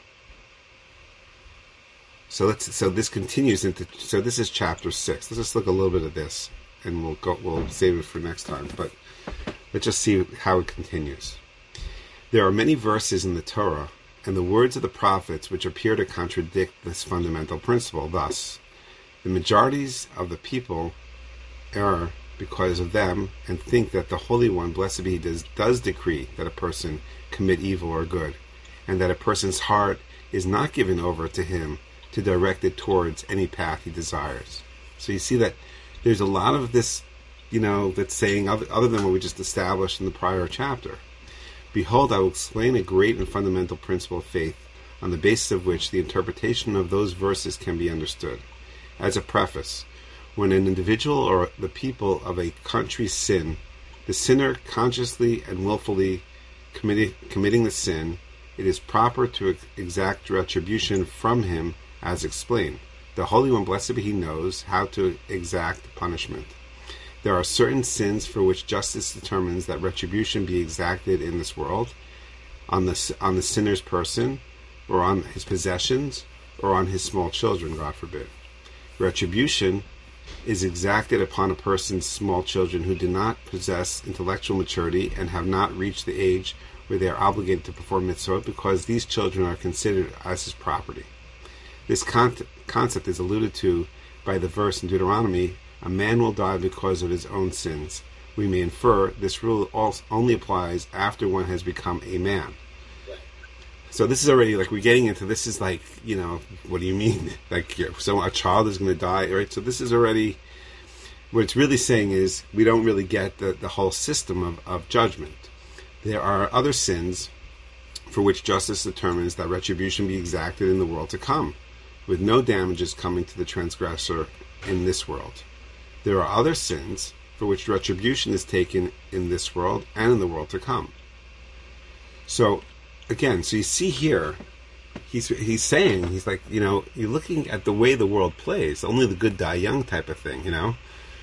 so let's so this continues into so this is chapter six. Let's just look a little bit at this, and we'll go we'll save it for next time. But let's just see how it continues. There are many verses in the Torah and the words of the prophets which appear to contradict this fundamental principle. Thus, the majorities of the people err because of them and think that the Holy One, blessed be He, does, does decree that a person commit evil or good, and that a person's heart is not given over to Him to direct it towards any path he desires. So you see that there's a lot of this, you know, that's saying other, other than what we just established in the prior chapter. Behold, I will explain a great and fundamental principle of faith, on the basis of which the interpretation of those verses can be understood. As a preface, when an individual or the people of a country sin, the sinner consciously and willfully committing, committing the sin, it is proper to exact retribution from him, as explained. The Holy One, blessed be He, knows how to exact punishment. There are certain sins for which justice determines that retribution be exacted in this world, on the on the sinner's person, or on his possessions, or on his small children, God forbid. Retribution is exacted upon a person's small children who do not possess intellectual maturity and have not reached the age where they are obligated to perform mitzvot, because these children are considered as his property. This con- concept is alluded to by the verse in Deuteronomy, a man will die because of his own sins. We may infer this rule also only applies after one has become a man. So this is already like we're getting into this is like, you know, what do you mean? Like, so a child is going to die, right? So this is already, what it's really saying is we don't really get the, the whole system of, of judgment. There are other sins for which justice determines that retribution be exacted in the world to come, with no damages coming to the transgressor in this world. There are other sins for which retribution is taken in this world and in the world to come. So, again, so you see here, he's he's saying, he's like, you know, you're looking at the way the world plays, only the good die young type of thing, you know?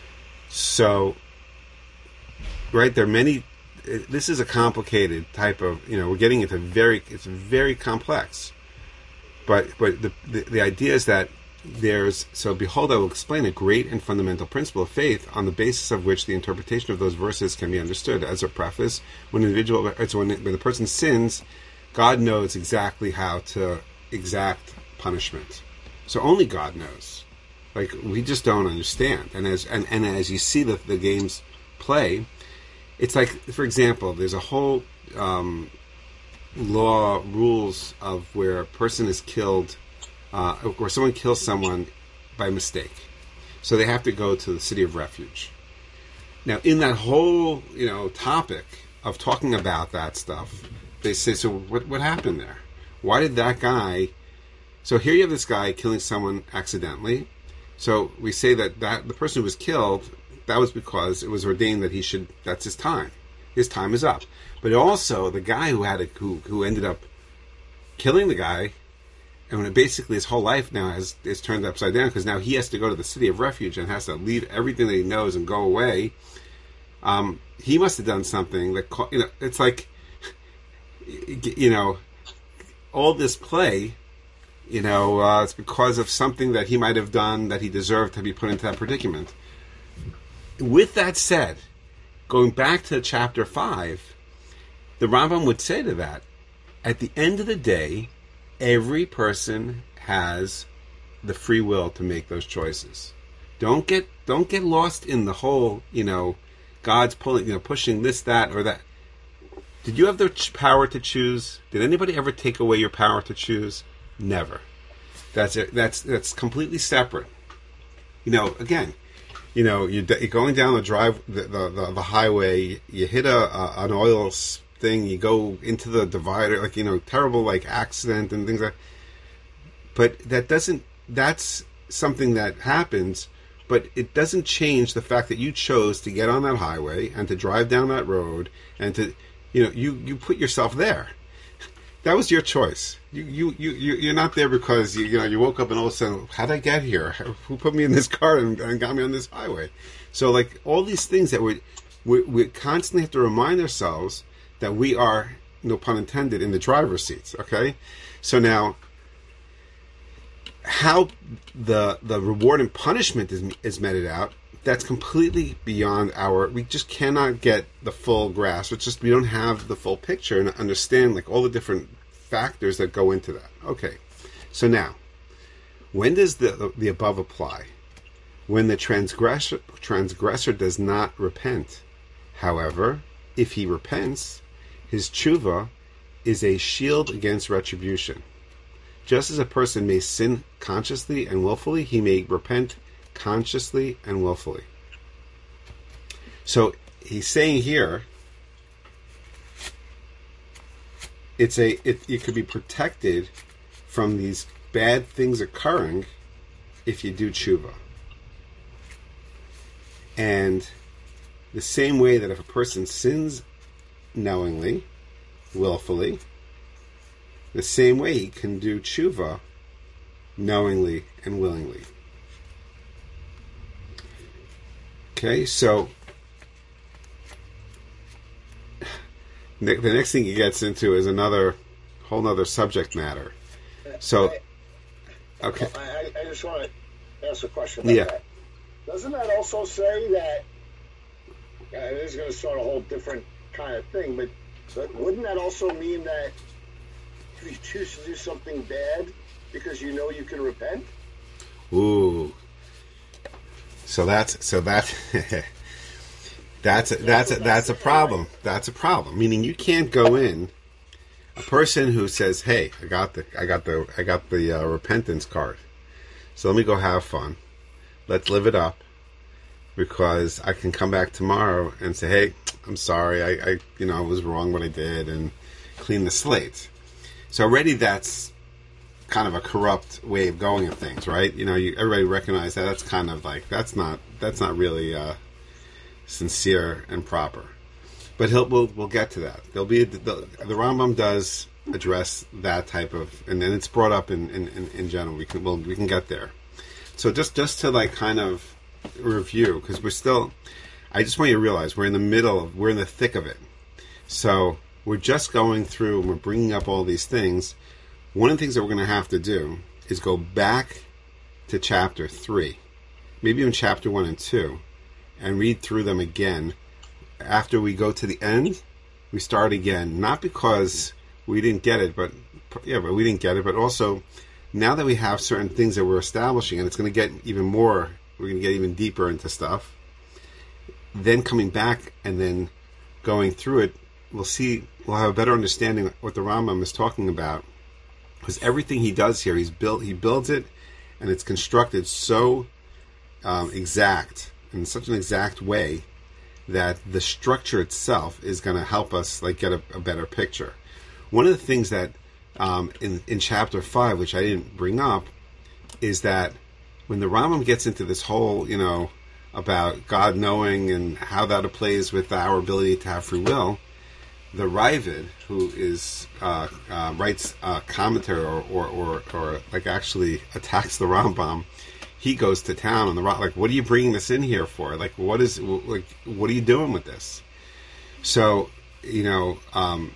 So, right, there are many, this is a complicated type of, you know, we're getting into very, it's very complex. But but the, the the idea is that there's, so behold, I will explain a great and fundamental principle of faith on the basis of which the interpretation of those verses can be understood. As a preface, when an individual, so when, when the person sins, God knows exactly how to exact punishment. So only God knows. Like, we just don't understand. And as and, and as you see the, the games play, it's like, for example, there's a whole um, law, rules of where a person is killed, uh, or someone kills someone by mistake. So they have to go to the city of refuge. Now, in that whole, you know, topic of talking about that stuff, they say, so what what happened there? Why did that guy... So here you have this guy killing someone accidentally. So we say that, that the person who was killed, that was because it was ordained that he should... That's his time. His time is up. But also, the guy who had a, who who ended up killing the guy, and when it basically his whole life now has is turned upside down, because now he has to go to the city of refuge and has to leave everything that he knows and go away. Um, he must have done something that, you know, it's like, you know, all this play, you know, uh, it's because of something that he might have done that he deserved to be put into that predicament. With that said, going back to chapter five, the Rambam would say to that, at the end of the day, every person has the free will to make those choices. Don't get don't get lost in the whole, you know, God's pulling, you know, pushing this, that, or that. Did you have the power to choose? Did anybody ever take away your power to choose? Never. That's it. That's that's completely separate. You know, again, you know, you're, you're going down the drive, the the, the, the highway. You hit a, a an oil thing. You go into the divider, like, you know, terrible like accident and things like. But that doesn't. That's something that happens. But it doesn't change the fact that you chose to get on that highway and to drive down that road and to, you know, you, you put yourself there. That was your choice. You you you you're not there because you you know you woke up and all of a sudden, how did I get here? Who put me in this car and, and got me on this highway? So like all these things that we we we constantly have to remind ourselves that we are, no pun intended, in the driver's seats. Okay, so now how the the reward and punishment is is meted out, that's completely beyond our, we just cannot get the full grasp. It's just we don't have the full picture and understand like all the different factors that go into that. Okay, so now, when does the the, the above apply? When the transgressor transgressor does not repent. However, if he repents, his tshuva is a shield against retribution. Just as a person may sin consciously and willfully, he may repent consciously and willfully. So he's saying here, it's a it, it could be protected from these bad things occurring if you do tshuva. And the same way that if a person sins knowingly, willfully, the same way he can do tshuva knowingly and willingly. Okay, so the next thing he gets into is another whole other subject matter. So, okay. I, I just want to ask a question about yeah. that. Doesn't that also say that, uh, this is going to start a whole different kind of thing, but, but wouldn't that also mean that if you choose to do something bad because you know you can repent? Ooh. So that's so that that's a, that's a, that's a problem. That's a problem. Meaning you can't go in. A person who says, "Hey, I got the I got the I got the uh, repentance card. So let me go have fun. Let's live it up, because I can come back tomorrow and say, hey, I'm sorry. I, I you know I was wrong what I did and clean the slate." So already that's kind of a corrupt way of going of things, right? You know, you, everybody recognize that that's kind of like that's not that's not really uh, sincere and proper. But he'll we'll we'll get to that. There'll be the, the Rambam does address that type of, and then it's brought up in, in, in, in general. We can well we can get there. So just just to like kind of review, because we're still, I just want you to realize we're in the middle of, we're in the thick of it. So we're just going through and we're bringing up all these things. One of the things that we're going to have to do is go back to chapter three, maybe even chapter one and two, and read through them again. After we go to the end, we start again. Not because we didn't get it, but yeah, but we didn't get it. But also, now that we have certain things that we're establishing, and it's going to get even more, we're going to get even deeper into stuff. Then coming back and then going through it, we'll see, we'll have a better understanding of what the Rambam is talking about. Because everything he does here, he's built, he builds it, and it's constructed so um, exact, in such an exact way, that the structure itself is going to help us like get a, a better picture. One of the things that um, in, in chapter five, which I didn't bring up, is that when the Rambam gets into this whole, you know, about God knowing and how that plays with our ability to have free will, the Ravid, who is uh, uh, writes a commentary or, or, or, or like actually attacks the Rambam, he goes to town on the rock. Like, what are you bringing this in here for? Like, what is like, what are you doing with this? So, you know, um,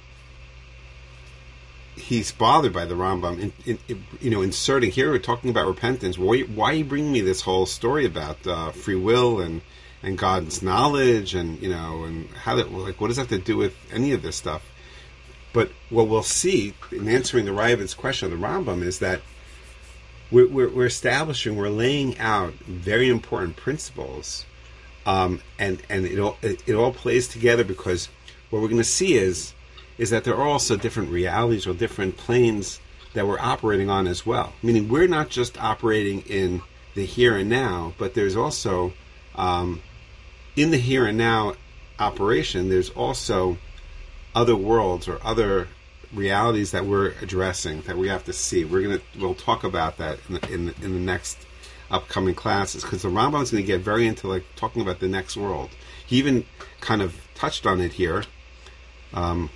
he's bothered by the Rambam, in, in, in, you know, inserting here. We're talking about repentance. Why, why are you bringing me this whole story about uh, free will and and God's knowledge, and you know, and how that, like, what does that have to do with any of this stuff? But what we'll see in answering the Ravid's question of the Rambam is that we're, we're, we're establishing, we're laying out very important principles, um, and and it all it, it all plays together, because what we're going to see is is that there are also different realities or different planes that we're operating on as well. Meaning we're not just operating in the here and now, but there's also um, in the here and now operation, there's also other worlds or other realities that we're addressing that we have to see. We're gonna we'll talk about that in the, in the, in the next upcoming classes, because the Rambam is going to get very into like talking about the next world. He even kind of touched on it here um,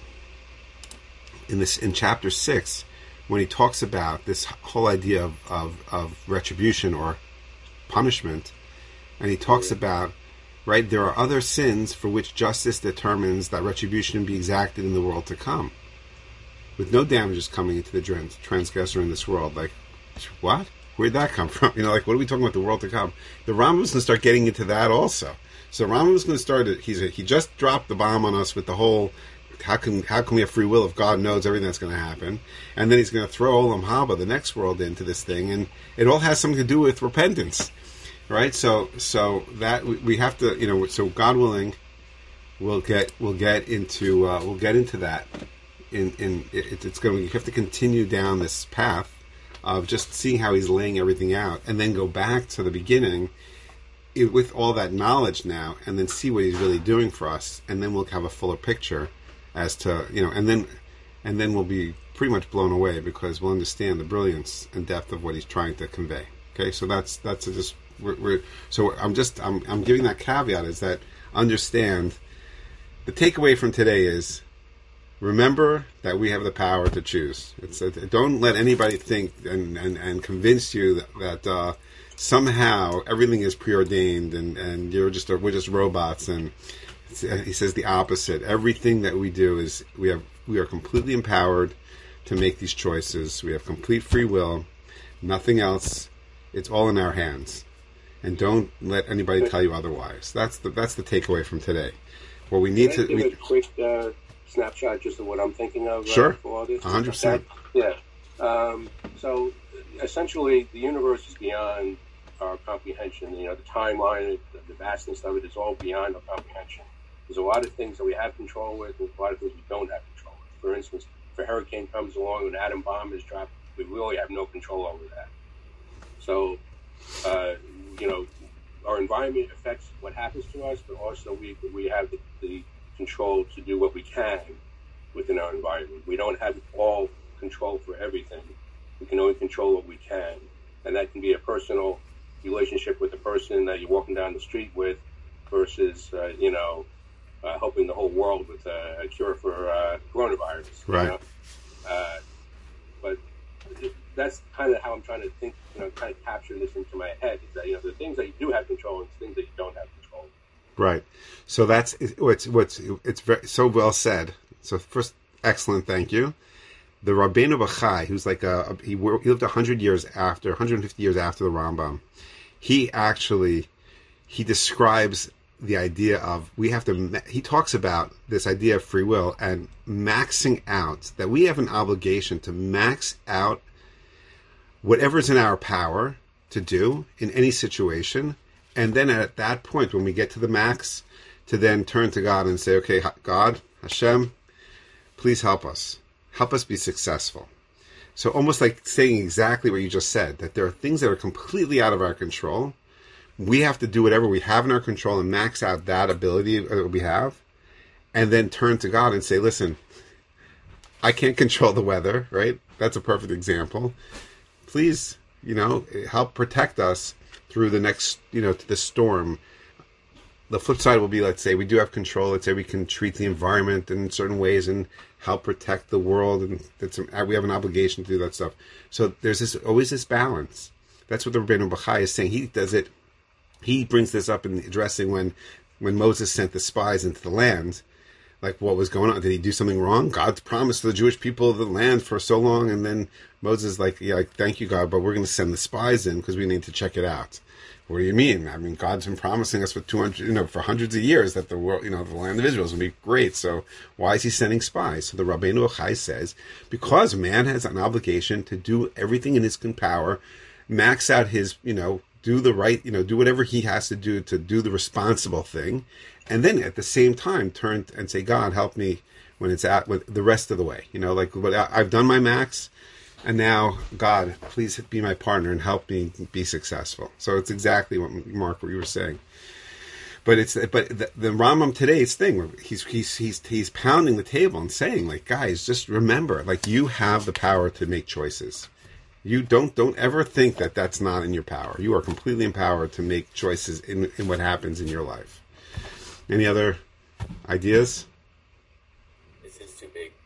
in this in chapter six when he talks about this whole idea of, of, of retribution or punishment, and he talks about, right, there are other sins for which justice determines that retribution be exacted in the world to come, with no damages coming into the trans- transgressor in this world. Like, what? Where'd that come from? You know, like, what are we talking about the world to come? The Rambam's going to start getting into that also. So Rambam's going to start, he's a, he just dropped the bomb on us with the whole, how can how can we have free will if God knows everything that's going to happen? And then he's going to throw Olam Haba, the next world, into this thing, and it all has something to do with repentance. Right, so so that we have to, you know, so God willing, we'll get we'll get into uh, we'll get into that. In in it, it's going to, you have to continue down this path of just seeing how he's laying everything out, and then go back to the beginning it, with all that knowledge now, and then see what he's really doing for us, and then we'll have a fuller picture as to, you know, and then and then we'll be pretty much blown away, because we'll understand the brilliance and depth of what he's trying to convey. Okay, so that's that's a just. We're, we're, so I'm just I'm I'm giving that caveat, is that understand the takeaway from today is remember that we have the power to choose. It's a, don't let anybody think and, and, and convince you that, that uh, somehow everything is preordained and, and you're just we're just robots. And he says the opposite. Everything that we do is we have we are completely empowered to make these choices. We have complete free will. Nothing else. It's all in our hands. And don't let anybody tell you otherwise. That's the that's the takeaway from today. What we need Can I to give we, a quick uh, snapshot just of what I'm thinking of. Sure, uh, for all this. one hundred percent. Yeah. Um, so essentially, the universe is beyond our comprehension. You know, the timeline, the, the vastness of it is all beyond our comprehension. There's a lot of things that we have control with, and a lot of things we don't have control with. For instance, if a hurricane comes along, an atom bomb is dropped, we really have no control over that. So, uh, you know, our environment affects what happens to us, but also we we have the, the control to do what we can within our environment. We don't have all control for everything. We can only control what we can. And that can be a personal relationship with the person that you're walking down the street with versus, uh, you know, uh, helping the whole world with a, a cure for uh, coronavirus. Right. You know? uh, but it, that's kind of how I'm trying to think, you know, kind of capture this into my head, is that, you know, the things that you do have control and things that you don't have control. Right. So that's what's what's it's very so well said. So first, excellent, thank you. The Rabbeinu Bachai, who's like a he, he lived a hundred years after, one hundred fifty years after the Rambam. He actually he describes the idea of we have to. He talks about this idea of free will and maxing out, that we have an obligation to max out whatever's in our power to do in any situation. And then at that point, when we get to the max, to then turn to God and say, okay, God, Hashem, please help us. Help us be successful. So almost like saying exactly what you just said, that there are things that are completely out of our control. We have to do whatever we have in our control and max out that ability that we have. And then turn to God and say, listen, I can't control the weather, right? That's a perfect example. Please, you know, help protect us through the next, you know, to the storm. The flip side will be, let's say we do have control. Let's say we can treat the environment in certain ways and help protect the world, and that's we have an obligation to do that stuff. So there's this always this balance. That's what the Rabbeinu Bachai is saying. He does it. He brings this up in addressing when when Moses sent the spies into the land. Like, what was going on? Did he do something wrong? God's promised the Jewish people the land for so long, and then Moses like, yeah, like, thank you, God, but we're going to send the spies in because we need to check it out. What do you mean? I mean, God's been promising us for two hundred, you know, for hundreds of years that the world, you know, the land of Israel is going to be great. So why is he sending spies? So the Rabbeinu Bachai says, because man has an obligation to do everything in his power, max out his, you know, do the right, you know, do whatever he has to do to do the responsible thing. And then at the same time, turn and say, God, help me when it's at with the rest of the way. You know, like what I've done my max. And now, God, please be my partner and help me be successful. So it's exactly what, Mark, what you were saying. But it's but the, the Rambam today's thing, he's he's he's he's pounding the table and saying, like, guys, just remember, like, you have the power to make choices. You don't don't ever think that that's not in your power. You are completely empowered to make choices in in what happens in your life. Any other ideas? This is too big.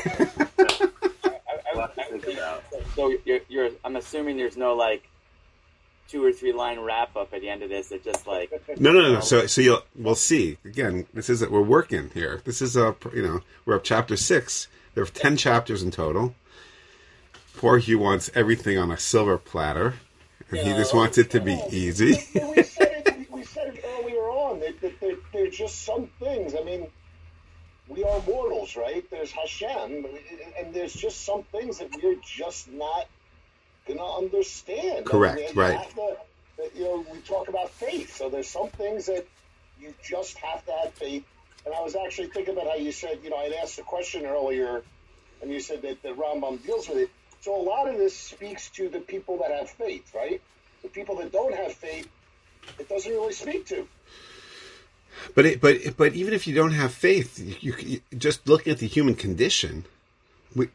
So you're, you're, I'm assuming there's no like two or three line wrap up at the end of this. It's just like no, no, no. So, so you'll we'll see. Again, this is we're working here. This is a you know we're up chapter six. There are ten chapters in total. Poor Hugh wants everything on a silver platter, and he just wants it to be easy. we said it. We said it earlier on that, that there, there are just some things. I mean, we are mortals, right? There's Hashem, and there's just some things that we're just not going to understand. Correct, I mean, right. Have to, you know, we talk about faith, so there's some things that you just have to have faith. And I was actually thinking about how you said, you know, I'd asked a question earlier, and you said that the Rambam deals with it. So a lot of this speaks to the people that have faith, right? The people that don't have faith, it doesn't really speak to. But it, but but even if you don't have faith, you, you just looking at the human condition. We,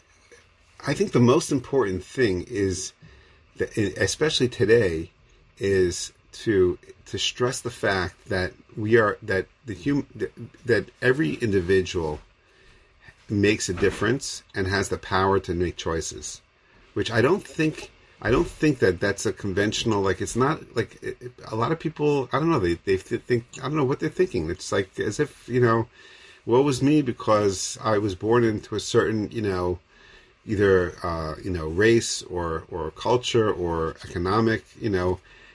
I think the most important thing is that, especially today, is to to stress the fact that we are that the human that, that every individual makes a difference and has the power to make choices, which I don't think. I don't think that that's a conventional, like, it's not, like, it, it, a lot of people, I don't know, they, they think, I don't know what they're thinking. It's like, as if, you know, woe was me because I was born into a certain, you know, either, uh, you know, race or, or culture or economic, you know.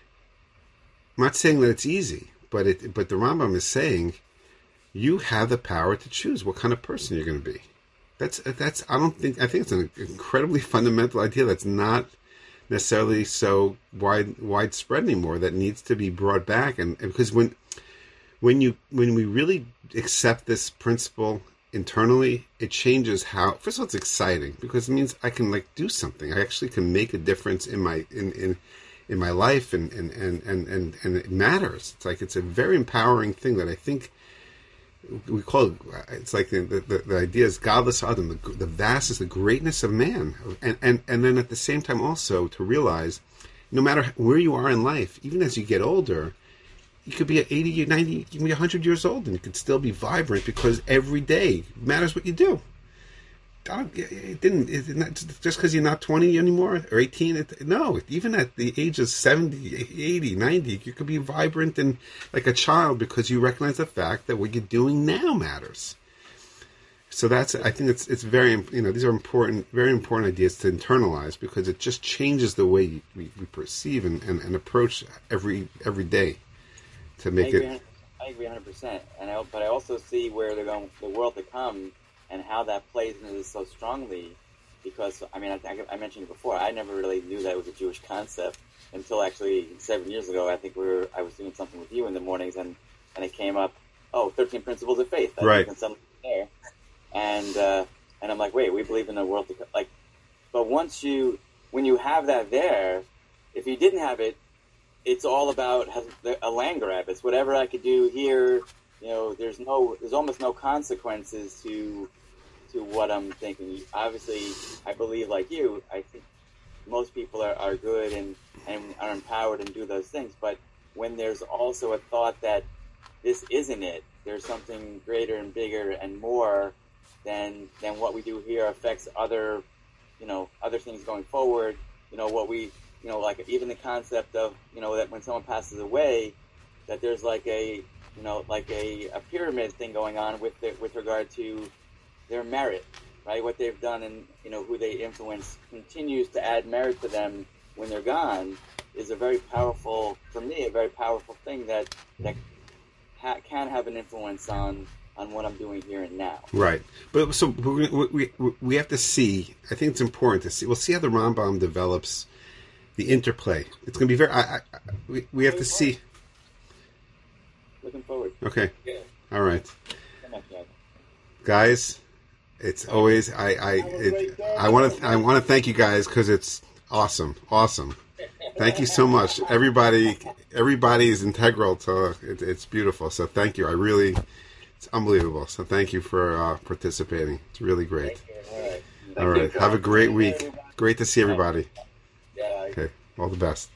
I'm not saying that it's easy, but it, but the Rambam is saying, you have the power to choose what kind of person you're going to be. That's, that's, I don't think, I think it's an incredibly fundamental idea that's not necessarily so wide widespread anymore, that needs to be brought back. And, and because when when you when we really accept this principle internally, it changes how, first of all, it's exciting because it means I can like do something. I actually can make a difference in my in in, in my life, and and, and, and, and and it matters. It's like it's a very empowering thing that I think we call it, it's like the, the, the idea is godless Adam, the, the vastness, the greatness of man. And, and, and then at the same time also to realize, no matter where you are in life, even as you get older, you could be at eighty, ninety, you can be one hundred years old and you could still be vibrant because every day matters what you do. It didn't, it's not, just because you're not twenty anymore or eighteen. It, no, even at the age of seventy, eighty, ninety, you could be vibrant and like a child because you recognize the fact that what you're doing now matters. So that's, I think it's it's very, you know, these are important, very important ideas to internalize because it just changes the way we, we perceive and, and, and approach every every day to make I agree, it. I agree one hundred percent. And I, but I also see where they're going, the world to come, and how that plays into this so strongly, because, I mean, I, I mentioned it before, I never really knew that it was a Jewish concept until actually seven years ago. I think we were, I was doing something with you in the mornings, and, and it came up, oh, thirteen Principles of Faith. I right. think something there. And, uh, and I'm like, wait, we believe in the world to come. Like, but once you, when you have that there, if you didn't have it, it's all about a land grab. It's whatever I could do here. You know, there's no, there's almost no consequences to, to what I'm thinking. Obviously, I believe like you, I think most people are, are good and, and are empowered and do those things. But when there's also a thought that this isn't it, there's something greater and bigger and more than, than what we do here affects other, you know, other things going forward. You know, what we, you know, like even the concept of, you know, that when someone passes away, that there's like a, you know, like a, a pyramid thing going on with the, with regard to their merit, right? What they've done and, you know, who they influence continues to add merit to them when they're gone is a very powerful, for me, a very powerful thing that, that ha- can have an influence on, on what I'm doing here and now. Right. But so we, we, we have to see, I think it's important to see, we'll see how the Rambam develops the interplay. It's going to be very, I, I, we, we have to see. Looking forward. Okay. Yeah. All right. Come on, guys. Guys, it's always, I, I, it, I want to, I want to thank you guys because it's awesome. Awesome. Thank you so much. Everybody, everybody is integral to it. It's beautiful. So thank you. I really, it's unbelievable. So thank you for uh, participating. It's really great. All right. All right. Have a great week. Great to see everybody. Yeah. Okay. All the best.